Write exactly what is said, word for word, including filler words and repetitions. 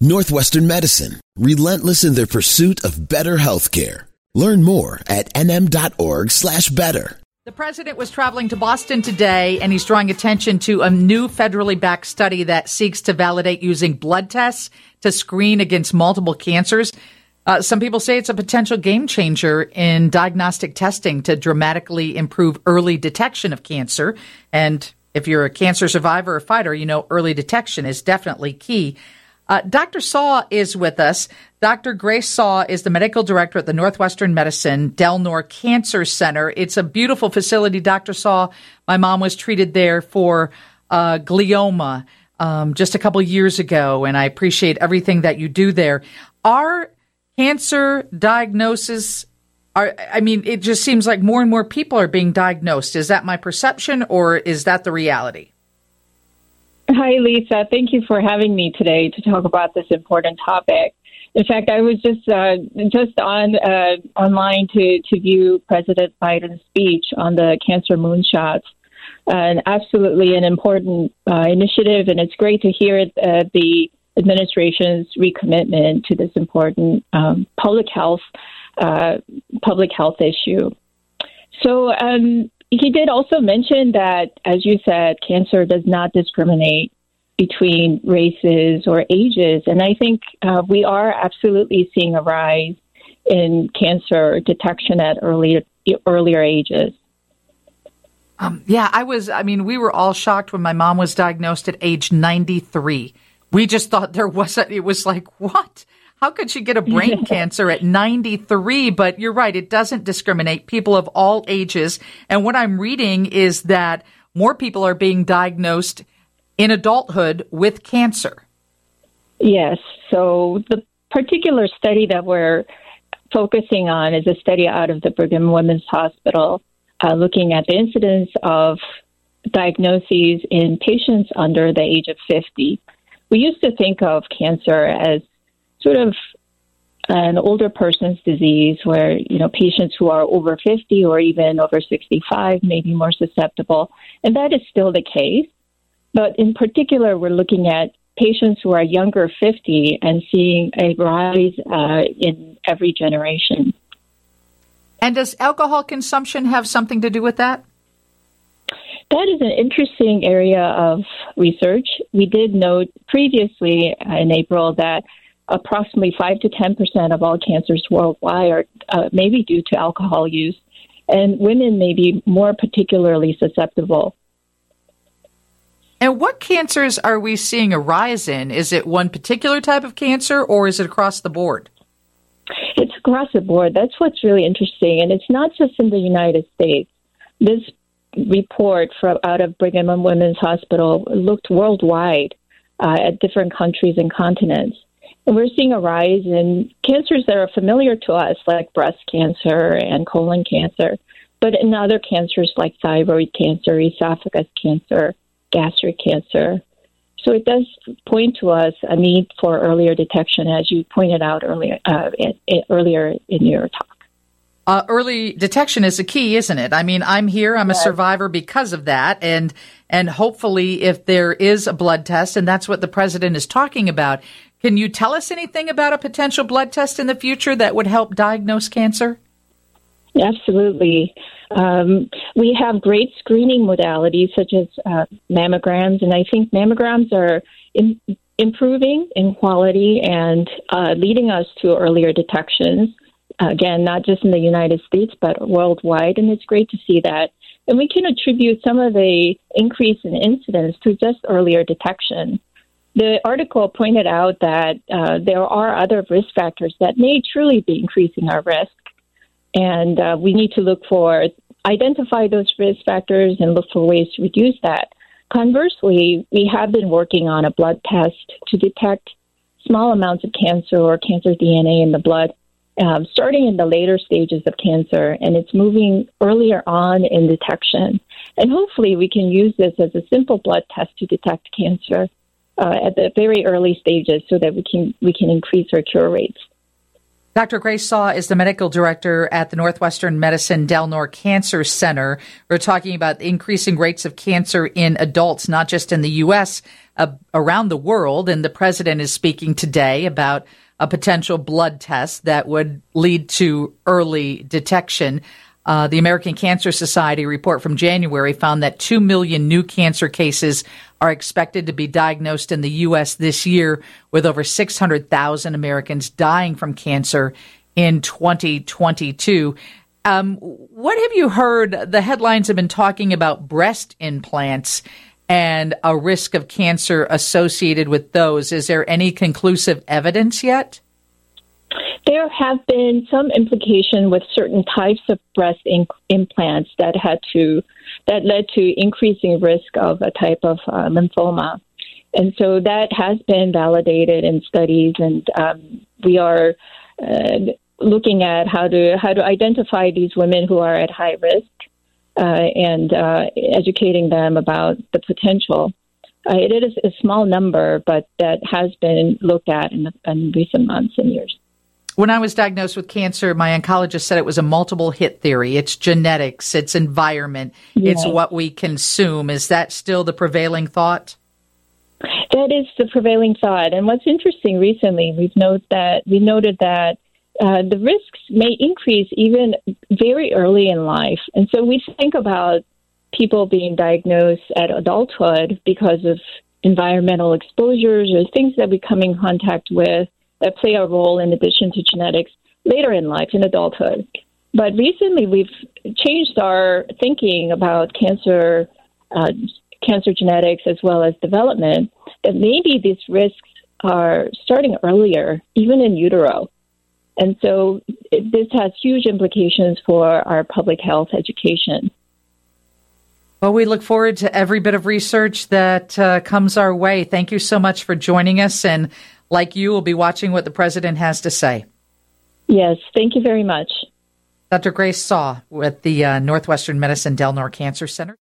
Northwestern Medicine, relentless in their pursuit of better healthcare. Learn more at nm.org slash better. The president was traveling to Boston today, and he's drawing attention to a new federally backed study that seeks to validate using blood tests to screen against multiple cancers. Uh, some people say it's a potential game changer in diagnostic testing to dramatically improve early detection of cancer. And if you're a cancer survivor or fighter, you know early detection is definitely key. Uh, Doctor Saw is with us. Doctor Grace Saw is the medical director at the Northwestern Medicine Del Nor Cancer Center. It's a beautiful facility, Doctor Saw. My mom was treated there for uh, glioma um, just a couple years ago, and I appreciate everything that you do there. Are cancer diagnosis, are, I mean, it just seems like more and more people are being diagnosed. Is that my perception, or is that the reality? Hi, Lisa. Thank you for having me today to talk about this important topic. In fact, I was just uh, just on uh, online to, to view President Biden's speech on the cancer moonshots. Uh, and absolutely an important uh, initiative, and it's great to hear uh, the administration's recommitment to this important um, public health uh, public health issue. So um, he did also mention that, as you said, cancer does not discriminate between races or ages, and I think uh, we are absolutely seeing a rise in cancer detection at early, earlier ages. Um, yeah, I was, I mean, we were all shocked when my mom was diagnosed at age ninety-three. We just thought there wasn't, it was like, what? How could she get a brain cancer at ninety-three? But you're right, it doesn't discriminate. People of all ages. And what I'm reading is that more people are being diagnosed in adulthood with cancer. Yes. So the particular study that we're focusing on is a study out of the Brigham and Women's Hospital, uh, looking at the incidence of diagnoses in patients under the age of fifty. We used to think of cancer as sort of an older person's disease where, you know, patients who are over fifty or even over sixty-five may be more susceptible. And that is still the case. But in particular, we're looking at patients who are younger fifty and seeing a rise uh, in every generation. And does alcohol consumption have something to do with that? That is an interesting area of research. We did note previously in April that approximately five to ten percent of all cancers worldwide are uh, maybe due to alcohol use, and women may be more particularly susceptible. And what cancers are we seeing a rise in? Is it one particular type of cancer, or is it across the board? It's across the board. That's what's really interesting, and it's not just in the United States. This report from out of Brigham and Women's Hospital looked worldwide uh, at different countries and continents. And we're seeing a rise in cancers that are familiar to us, like breast cancer and colon cancer, but in other cancers like thyroid cancer, esophagus cancer, gastric cancer. So it does point to us a need for earlier detection, as you pointed out earlier, uh, in, in, earlier in your talk. Uh, early detection is a key, isn't it? I mean, I'm here. I'm a survivor because of that. And and hopefully if there is a blood test, and that's what the president is talking about, can you tell us anything about a potential blood test in the future that would help diagnose cancer? Absolutely. Um, we have great screening modalities such as uh, mammograms, and I think mammograms are in, improving in quality and uh, leading us to earlier detections. Again, not just in the United States, but worldwide, and it's great to see that. And we can attribute some of the increase in incidence to just earlier detection. The article pointed out that uh, there are other risk factors that may truly be increasing our risk, and uh, we need to look for, identify those risk factors and look for ways to reduce that. Conversely, we have been working on a blood test to detect small amounts of cancer or cancer D N A in the blood, Um, starting in the later stages of cancer, and it's moving earlier on in detection. And hopefully we can use this as a simple blood test to detect cancer uh, at the very early stages so that we can we can increase our cure rates. Doctor Grace Saw is the medical director at the Northwestern Medicine Del Norte Cancer Center. We're talking about increasing rates of cancer in adults, not just in the U S, uh, around the world. And the president is speaking today about a potential blood test that would lead to early detection. Uh, the American Cancer Society report from January found that two million new cancer cases are expected to be diagnosed in the U S this year, with over six hundred thousand Americans dying from cancer in twenty twenty-two. Um, what have you heard? The headlines have been talking about breast implants and a risk of cancer associated with those. Is there any conclusive evidence yet? There have been some implication with certain types of breast in- implants that had to that led to increasing risk of a type of uh, lymphoma, and so that has been validated in studies. And um, we are uh, looking at how to how to identify these women who are at high risk uh, and uh, educating them about the potential. Uh, it is a small number, but that has been looked at in, the, in recent months and years. When I was diagnosed with cancer, my oncologist said it was a multiple hit theory. It's genetics, it's environment, yes. It's what we consume. Is that still the prevailing thought? That is the prevailing thought. And what's interesting recently, we've noted that we noted that uh, the risks may increase even very early in life. And so we think about people being diagnosed at adulthood because of environmental exposures or things that we come in contact with that play a role in addition to genetics later in life, in adulthood. But recently we've changed our thinking about cancer, uh, cancer genetics as well as development, that maybe these risks are starting earlier, even in utero. And so it, this has huge implications for our public health education. Well, we look forward to every bit of research that uh, comes our way. Thank you so much for joining us. And like you, we'll be watching what the president has to say. Yes, thank you very much. Doctor Grace Saw with the uh, Northwestern Medicine Del Norte Cancer Center.